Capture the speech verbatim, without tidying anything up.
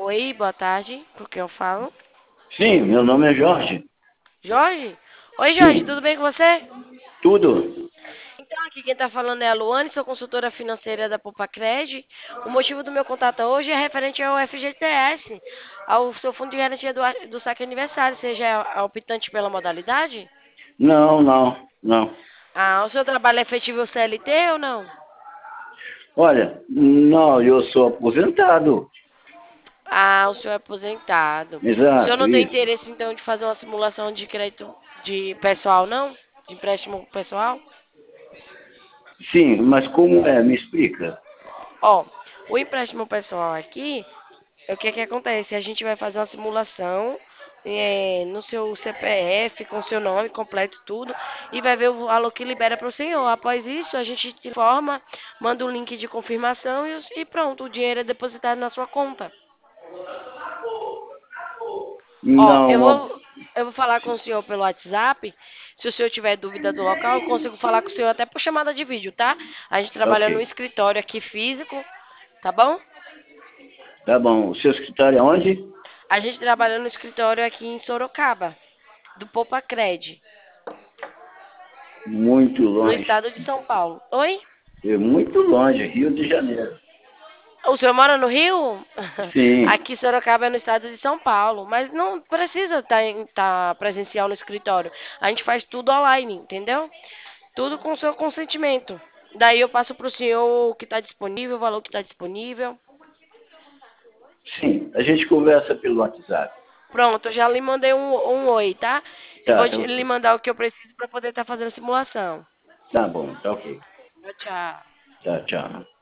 Oi, boa tarde. Com quem eu falo? Sim, meu nome é Jorge. Jorge? Oi, Jorge, tudo Sim, bem com você? tudo. Então, aqui quem está falando é a Luane, sou consultora financeira da Poupa-Cred. O motivo do meu contato hoje é referente ao F G T S, ao seu fundo de garantia do, a- do saque aniversário. Você já é optante pela modalidade? Não, não, não. Ah, o seu trabalho é efetivo C L T ou não? Olha, não, eu sou aposentado. Ah, o senhor é aposentado. O senhor Exato, não tem isso. interesse, então, de fazer uma simulação de crédito de pessoal, não? De empréstimo pessoal? Sim, mas como é? Me explica. Ó, o empréstimo pessoal aqui, o que que acontece? A gente vai fazer uma simulação é, no seu C P F, com seu nome completo, tudo, e vai ver o valor que libera para o senhor. Após isso, a gente te informa, manda um link de confirmação e, os- e pronto, o dinheiro é depositado na sua conta. Ó, eu Não, vou, eu vou falar com o senhor pelo WhatsApp. Se o senhor tiver dúvida do local, eu consigo falar com o senhor até por chamada de vídeo, tá? A gente trabalha no ok. escritório aqui físico, tá bom? Tá bom. O seu escritório é onde? A gente trabalha no escritório aqui em Sorocaba, do Poupa Cred, Muito no longe. estado de São Paulo. Oi? É muito longe, Rio de Janeiro. O senhor mora no Rio? Sim, Aqui Sorocaba é no estado de São Paulo, mas não precisa estar presencial no escritório. A gente faz tudo online, entendeu? Tudo com seu consentimento. Daí eu passo para o senhor o que está disponível, o valor que está disponível. sim. A gente conversa pelo WhatsApp. Pronto, eu já lhe mandei um, um oi, tá? Eu vou Tá, tá te- lhe ok. mandar o que eu preciso para poder estar fazendo a simulação. Tá bom, tá ok. Tchau, tchau. Tá, tchau.